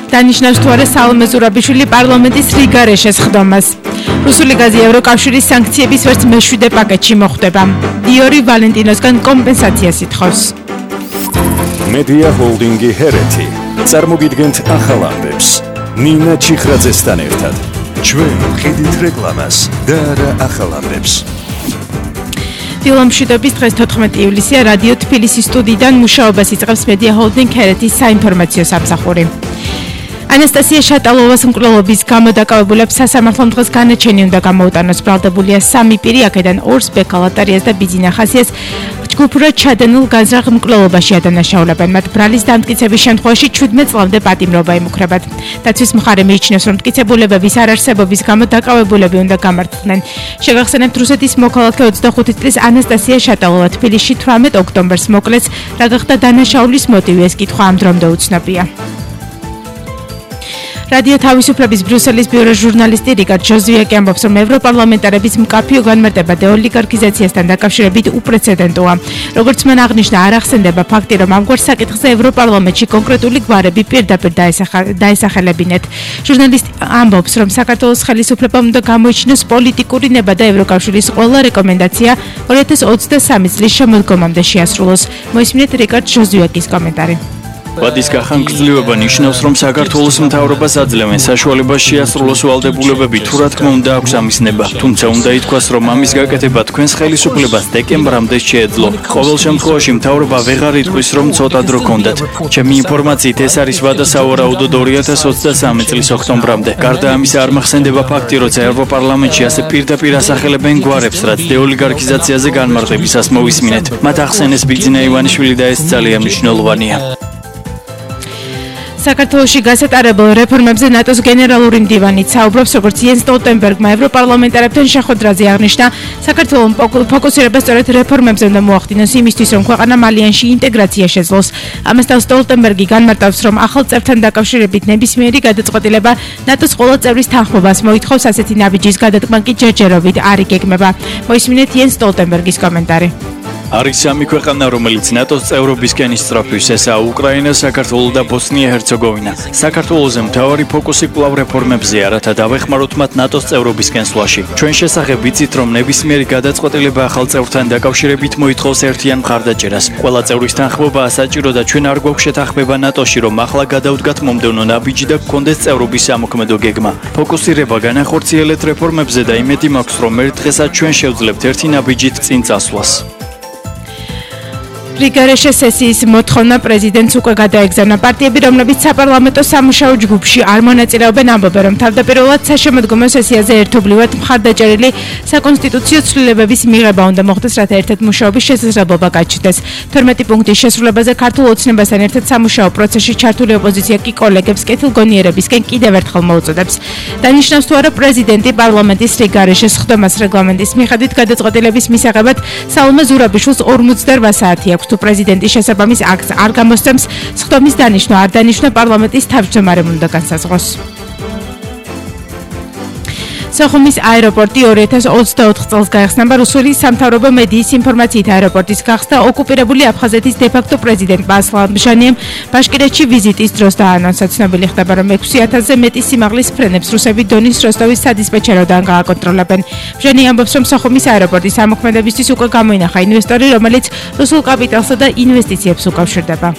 დანიშნავს თუ არა სალომე ზურაბიშვილი პარლამენტის რიგარეშეს ხდომას. რუსული გაზი ევროკავშირის სანქციების ვერც მე-7 პაკეტში მოხვდება. დიორი ვალენტინოსგან კომპენსაციას ითხოვს. მედია ჰოლდინგი ჰერეთი წარმოგიდგენთ ახალ ამბებს. ნინა ჩიხრაძესთან ერთად. ჩვენ ვხედით რეკლამას და არა ახალ ამბებს. დილამშვიდობის დღეს 14 ივლისია რადიო თბილისის სტუდიიდან მუშაობას იწყებს მედია ჰოლდინგ ჰერეთის საინფორმაციო სამსახური. ანასტასია შატალოვას მკვლელობის გამო დაკავებულებს სასამართლომ დღეს განაჩენი უნდა გამოუტანოს. ბრალდებულია 3 პირი, აქედან 2-ს ბეკალატარიას და ბიძინა ხასიას ჯგუფურად ჩადენილ განზრახ მკვლელობაში ადანაშაულებენ. მათ ბრალის დამტკიცების შემთხვევაში 17 წლამდე პატიმრობა იმუქრებათ. დაცვის მხარე მიიჩნევს, რომ მტკიცებულებების არარსებობის გამო დაკავებულები უნდა გამართლდნენ. შეგახსენებთ, რუსეთის მოქალაქე 25 წლის ანასტასია შატალოვა თბილისში 18 ოქტომბერს მოკლეს, რა გახდა დანაშაულის მოტივი, ეს კითხვა ამ დრომდე უცნობია. რადიო თავისუფლების ბრიუსელის ბიუროს ჟურნალისტი რიკარდ ჟოზვიაკი ამბობს, რომ ევროპარლამენტარების მკაფიო განმარტება დეოლიგარქიზაციასთან დაკავშირებით უპრეცედენტოა. როგორც მან აღნიშნა, არ ახსენდება ფაქტი, რომ ამგვარ საკითხზე ევროპარლამენტში კონკრეტული გვარები პირდაპირ დაესახელებინეთ. ჟურნალისტი ამბობს, რომ საქართველოს ხელისუფლებამ უნდა გამოიჩინოს პოლიტიკური ნება და ევროკავშირის ყველა რეკომენდაცია 2023 წლის შემოდგომამდე შეასრულოს. მოისმინეთ რიკარდ ჟოზვიაკის კომენტარი. ვადის გახანგრძლივება ნიშნავს, რომ საქართველოს მთავრობას აძლევენ საშუალებას შეასრულოს ვალდებულებები, თუ რა თქმა უნდა აქვს ამის ნება. თუმცა უნდა ითქვას, რომ ამის გაკეთება თქვენს ხელისუფლებას დეკემბრამდე შეეძლო. ყოველ შემთხვევაში მთავრობა ვეღარ იტყვის, რომ ცოტა დრო ჰქონდათ. ჩემი ინფორმაციით ეს არის ვადა სავარაუდოდ 2023 წლის ოქტომბრამდე. გარდა ამისა არ მახსენდება ფაქტი, როცა ევროპარლამენტში ასე პირდაპირ ასახელებენ გვარებს, რაც დეოლიგარქიზაციაზე განმარტებისას მოვისმინეთ. მათ ახსენეს ბიძინა ივანიშვილი და ეს ძალიან მნიშვნელოვანია. საქართველოში გასატარებელ რეფორმებზე ნატოს გენერალური მდივანი საუბრობს, როგორც იენს სტოლტენბერგმა ევროპარლამენტარებთან შეხვედრაზე აღნიშნა, საქართველოს ფოკუსირება სწორედ რეფორმებზე უნდა მოახდინოს იმისთვის, რომ ქვეყანა ალიანსში ინტეგრაცია შეძლოს. ამასთან სტოლტენბერგი განმარტავს, რომ ახალ წევრთან დაკავშირებით ნებისმიერი გადაწყვეტილება ნატოს ყველა წევრის თანხმობას მოითხოვს, ასეთი ნაბიჯის გადადგმა კი ჯერჯერობით არ იგეგმება. მოისმინეთ იენს სტოლტენბერგის კომენტარი. არის 3 ქვეყანა, რომელიც ნატოს წევრობისკენ ისწრაფვის, ესაა უკრაინა, საქართველო და ბოსნია-ჰერცეგოვინა. საქართველოზე მთავარი ფოკუსი კვლავ რეფორმებზეა, რათა დავეხმაროთ მათ ნატოს წევრობისკენ სვლაში. ჩვენ შესახებ ვიცით, რომ ნებისმიერი გადაწყვეტილება ახალ წევრთან დაკავშირებით მოითხოვს ერთიან მხარდაჭერას. ყველა წევრის თანხმობაა საჭირო და ჩვენ არ გვაქვს შეთანხმება ნატოში, რომ ახლა გადავდგათ მომდევნო ნაბიჯი და გქონდეს წევრობის სამოქმედო გეგმა. ფოკუსირება განახორციელეთ რეფორმებზე და იმედი მაქვს, რომ ერთ დღესაც ჩვენ შევძლებთ ერთი ნაბიჯით წინ წასვლას. რიგარეშე სესიის მოთხოვნა პრეზიდენტს უკვე გადაეგზავნა. პარტიები, რომლებიც საპარლამენტო სამუშაო ჯგუფში არ მონაწილეობენ, ამბობენ, რომ თავდაპირველად საშემოდგომო სესიაზე ერთობლივად მხარდაჭერილი საკონსტიტუციო ცვლილებების მიღება უნდა მოხდეს, რათა ერთად მუშაობის შესაძლებლობა გაჩნდეს. 12 პუნქტის შესრულებაზე ქართულ ოცნებასთან ერთად სამუშაო პროცესში ჩართული ოპოზიცია კი კოლეგებს კეთილგონიერებისკენ კიდევ ერთხელ მოუწოდებს. დანიშნავს, თუ არა პრეზიდენტი პარლამენტის რიგარეშეს ხდომას რეგლამენტის მიხედვით გადაწყვეტილების მისაღებად სალომე ზურაბიშვილს 48 საათი აქვს. თუ პრეზიდენტის შესაბამის აქტს არ გამოსცემს, სხდომის დანიშვნა არ დანიშნა პარლამენტის თავმჯდომარემ უნდა განსაზღვროს. სოხუმის აეროპორტი 2024 წელს გაიხსნება. რუსული სამთავრობო მედიის ინფორმაციით აეროპორტის გახსნა ოკუპირებული აფხაზეთის დე-ფაქტო პრეზიდენტმა ასლან ბჟანიემ ბაშკირეთში ვიზიტის დროს დაანონსა. ცნობილი ხდება, რომ 6000-ზე მეტი სიმაღლის ფრენებს რუსები დონის როსტოვის სადისპეჩეროდან გააკონტროლებენ. ბჟანი ამბობს, რომ სოხუმის აეროპორტის ამოქმედებისთვის უკვე გამოინახა ინვესტორი, რომელიც რუსულ კაპიტალსა და ინვესტიციებს უკავშირდება.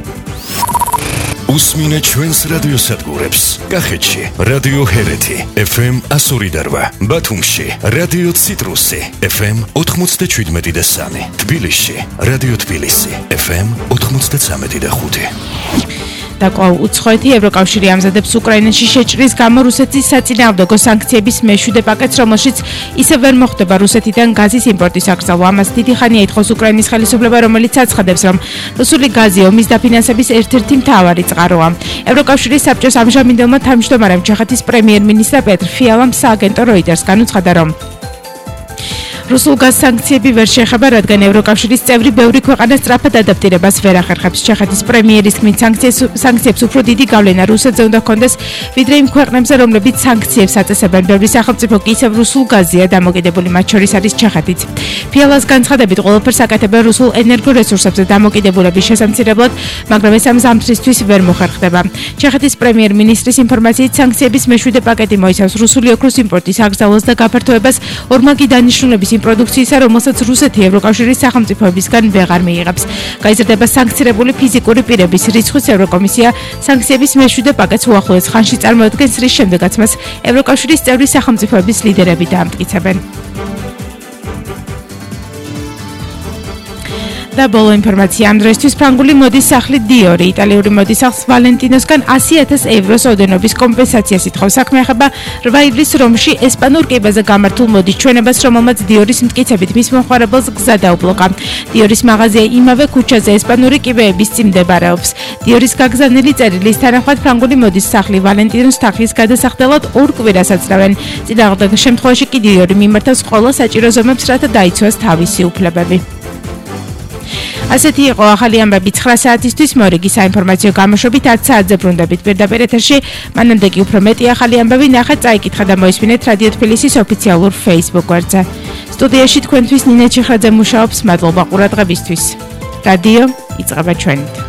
უსმინე ჩვენს რადიოსადგურებს. კახეთში რადიო ჰერეთი FM 102.8, ბათუმში რადიო ციტრუსი FM 97.3, თბილისში რადიო თბილისი FM 93.5. დაკვალ უცხოეთი ევროკავშირი ამზადებს უკრაინაში შეჭრის გამო რუსეთის საწინააღმდეგო სანქციების მე-7 პაკეტს, რომელშიც ისევ ვერ მოხდება რუსეთიდან გაზის იმპორტის აკრძალვა. ამას დიდი ხანია ითხოვს უკრაინის ხელისუფლება, რომელიც აცხადებს, რომ რუსული გაზი ომის დაფინანსების ერთ-ერთი მთავარი წყაროა. ევროკავშირის საბჭოს ამჟამინდელმა თავმჯდომარემ ჩეხეთის პრემიერ-მინისტრ პეტრ ფიალამ სააგენტო როიტერს განუცხადა, რომ რუსულ გაზ სანქციები ვერ შეეხება, რადგან ევროკავშირის წევრი ბევრი ქვეყანა სწრაფად ადაპტირებას ვერ ახერხებს. ჩეხეთის პრემიერის თქმით, სანქციებს უფრო დიდი გავლენა რუსეთზე უნდა ჰქონდეს, ვიდრე იმ ქვეყნებზე, რომლებიც სანქციებს აწესებენ. ბევრი სახელმწიფო კი ისევ რუსულ გაზია დამოკიდებული, მათ შორის არის ჩეხეთიც. ფიალას განცხადებით, ყველაფერს აკეთებენ რუსულ ენერგორესურსებზე დამოკიდებულების შესამცირებლად, მაგრამ ეს ამ ზამთრისთვის ვერ მოხერხდება. ჩეხეთის პრემიერ-მინისტრის ინფორმაციით, სანქციების მეშვიდე პაკეტი მოიცავს რუსული ოქროს იმპორტის აკრძალვას და გაფართოებას ორმაგი დანიშნულების იმ პროდუქციისა, რომელსაც რუსეთი ევროკავშირის სახელმწიფოებისგან ვეღარ მიიღებს. გაიზრდება სანქცირებული ფიზიკური პირების რიცხვის ევროკომისია სანქციების მეშვიდე პაკეტს უახლოეს ხანში წარმოადგენს, რის შემდეგაც მას ევროკავშირის წევრი სახელმწიფოების ლიდერები დაამტკიცებენ. და ბოლო ინფორმაცია ამ დროისთვის ფრანგული მოდის სახლი დიორი იტალიური მოდის სახლს ვალენტინოსგან 100,000 ევროს ოდენობის კომპენსაციას ითხოვს. საქმე ეხება 8 ივლისს რომში ესპანურ კიბეზე გამართულ მოდის ჩვენებას, რომელმაც დიორის მტკიცებით მის მომხმარებელს გზა დაუბლოკა. დიორის მაღაზია იმავე ქუჩაზე ესპანური კიბეების წინ მდებარეობს. დიორის გაგზავნილი წერილის თანახმად ფრანგული მოდის სახლი ვალენტინოს თახის გადასახდელად 2 კვირას აწრავენ. წინააღმდეგ შემთხვევაში კი დიორი მიმართავს ყველა საჭირო ზომებს, რათა დაიცვას თავისი უფლებები. ასეთი იყო ახალი ამბები 9 საათისთვის. მორიგი საინფორმაციო გამოშვებით 10 საათზე ბრუნდებით პირდაპირ ეთერში. მანამდე კი უფრო მეტი ახალი ამბები ნახეთ, წაიკითხა და მოისმინეთ რადიო თბილისის ოფიციალურ Facebook გვერდზე. სტუდიაში თქვენთვის ნინა ჩიხაძე მუშაობს. მადლობა ყურადღებისთვის. რადიო იწყება ჩვენით.